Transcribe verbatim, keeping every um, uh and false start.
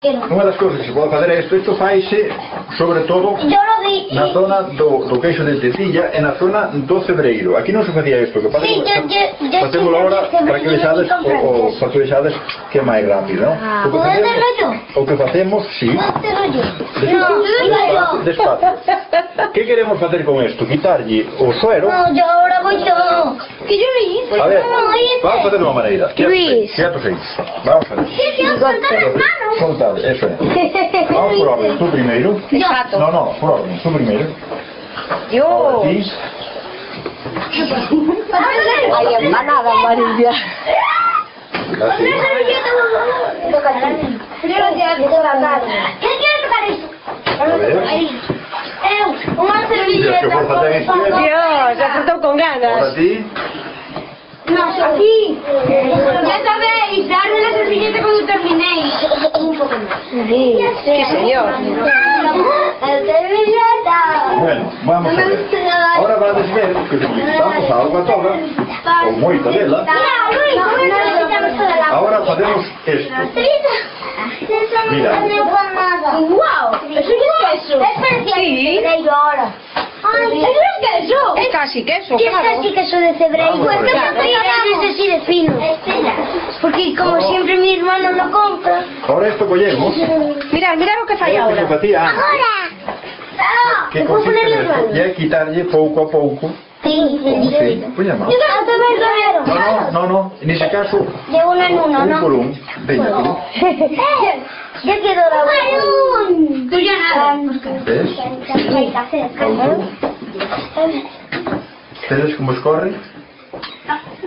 Unha das cousas que se pode facer é isto, isto faise sobre todo na zona do, do queixo de tetilla e na zona do cebreiro. Aquí non se facía isto, que pasa que facemos agora para que vexades o, o para que vexades que é máis rápido, non? O que facemos, o que facemos, sí. Despacio, despacio. Que queremos facer con isto? Quitarlle o suero. No, yo ahora voy yo. Que yo lo hice. A ver, vamos a facer de unha maneira. Luis. Quietos aí. Vamos a ver. Soltad, eso é. Vamos por orden, tú primeiro. Yo. No, no, por orden, tú primeiro. Yo. Aquí. Ay, empanada amarilla. Así. ¿Qué quieres tocar eso? A ver. Una Dios, que fuerza ten este. Dios, se apretó con Ahora ganas. ti. No, aquí. Ya sabéis, darle la servilleta cuando terminéis. Un poco más. Sí, sí, señor. Bueno, vamos a ver. Ahora vades ver que se utilizamos a auga toda, ou moita dela. Ahora facemos isto. Mira. ¡Wow! ¿Eso qué es queso? Es Sí. cebreiro ahora. ¡Ay, eso es queso! Es casi queso, ¿Qué es claro. casi queso de cebreiro? Vamos a ver. Es así de fino. Porque como No. siempre mi hermano lo compra. Ahora isto collemos. Mirad, mirad lo que fai É o que se ahora. facía antes. ¡Ahora! Ah, Que ¿te puedo consiste ponerle nesto. hermano? E é quitarlle pouco a pouco. Sí, Sí, poña a mão. Yo también lo No, no, no, no. Nese caso, De uno en uno, un ¿no? por un. Veña tú. Ya quedó la balón. Tú ya nada. Ves? Sí. Vedes como escorre?